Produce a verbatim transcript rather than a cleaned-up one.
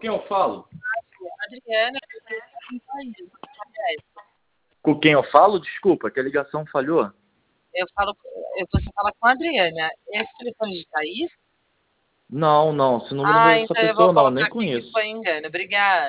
quem eu falo? Adriana. Com quem eu falo? Desculpa, que a ligação falhou. Eu falo, você fala com a Adriana. Esse telefone de Thaís? Não, não, esse número não Ah, é dessa então eu vou pessoa não, colocar nem aqui que conheço. foi engano. Obrigada.